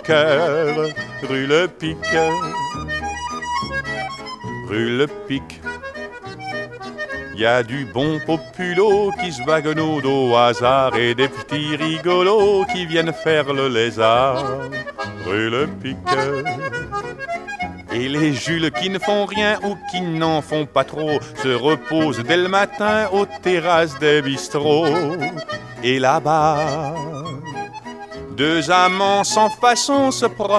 cœur, rue le Pic. Rue le Pic, y a du bon populo qui se baguenaude au hasard et des petits rigolos qui viennent faire le lézard. Rue le Pic. Et les Jules qui ne font rien ou qui n'en font pas trop se reposent dès le matin aux terrasses des bistrots. Et là-bas, deux amants sans façon se promènent